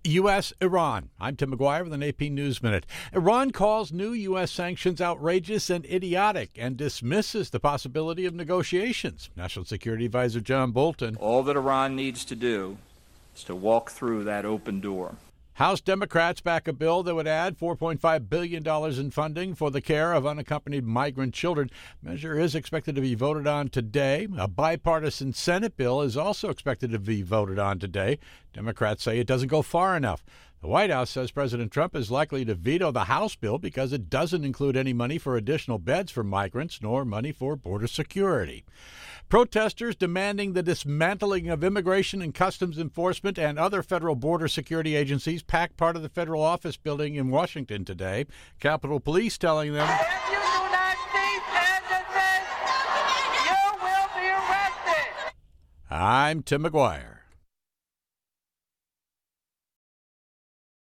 U.S.-Iran. I'm Tim McGuire with an AP News Minute. Iran calls new U.S. sanctions outrageous and idiotic and dismisses the possibility of negotiations. National Security Advisor John Bolton. All that Iran needs to do is to walk through that open door. House Democrats back a bill that would add $4.5 billion in funding for the care of unaccompanied migrant children. Measure is expected to be voted on today. A bipartisan Senate bill is also expected to be voted on today. Democrats say it doesn't go far enough. The White House says President Trump is likely to veto the House bill because it doesn't include any money for additional beds for migrants nor money for border security. Protesters demanding the dismantling of Immigration and Customs Enforcement and other federal border security agencies packed part of the federal office building in Washington today. Capitol Police telling them, "If you do not cease agitation, you will be arrested." I'm Tim McGuire.